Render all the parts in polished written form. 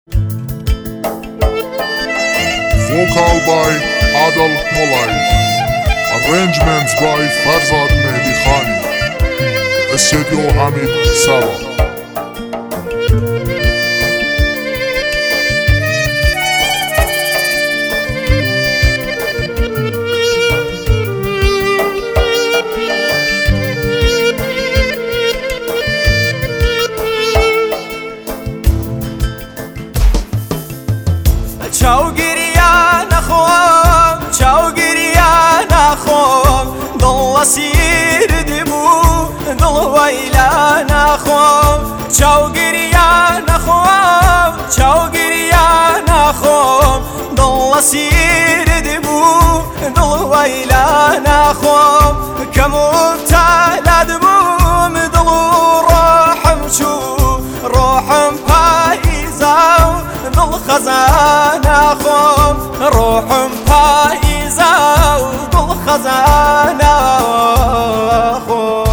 Vocal by Adel Molay. Arrangements by Farzad Mehdi Khani. Studio Hamid Sawa. چاو گریان خوام چاو گریان خوام دل سیر دبو دل ویلان خوام چاو گریان خوام چاو گریان خوام دل سیر دبو دل ویلان خوام کمبتلا دبوم دل روحم شو روحم پاییزاو دل خزانه خوام روحم پاییزه و دل خزانه خوام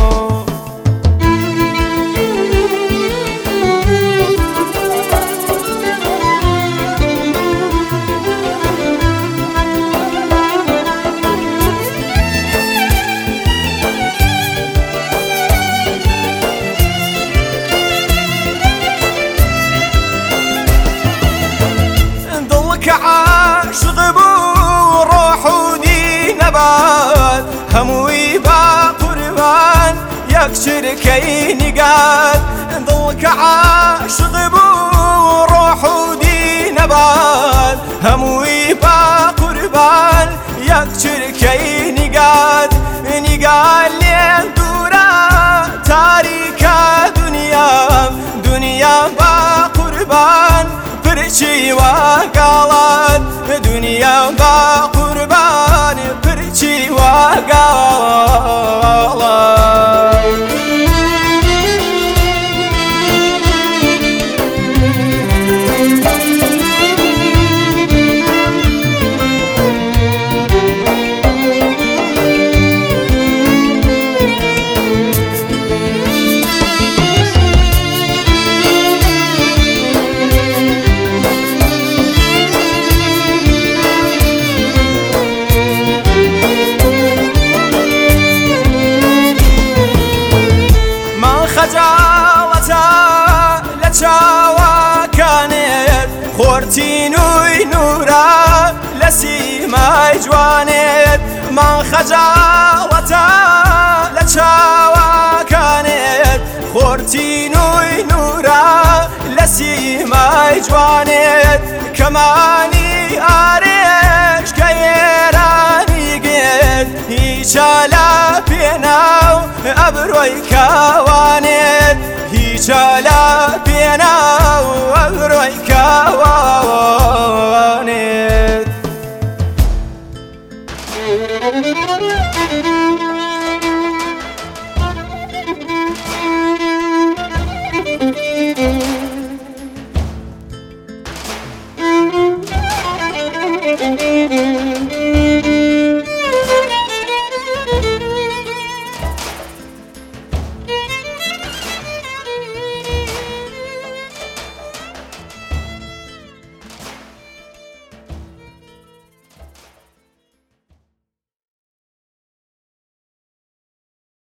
عاشق بو روح ودين نبات هموي با قربان يكشركي نقاد ضلك عاشق بو روح ودين نبات هموي با قربان يكشركي نقاد نقال لين دورا تاريكا دنيا با قربان پرچی وقالات دنیا با قربان پرچی وقالات خجالتا لچاوا كانت خورتينوي نورا لسيما جوانت ما خجالتا لچاوا كانت خورتينوي نورا لسيما جوانت كماني آريش كيراني قد هيشالا بيناو أبروي كوانت هيشالا بيناو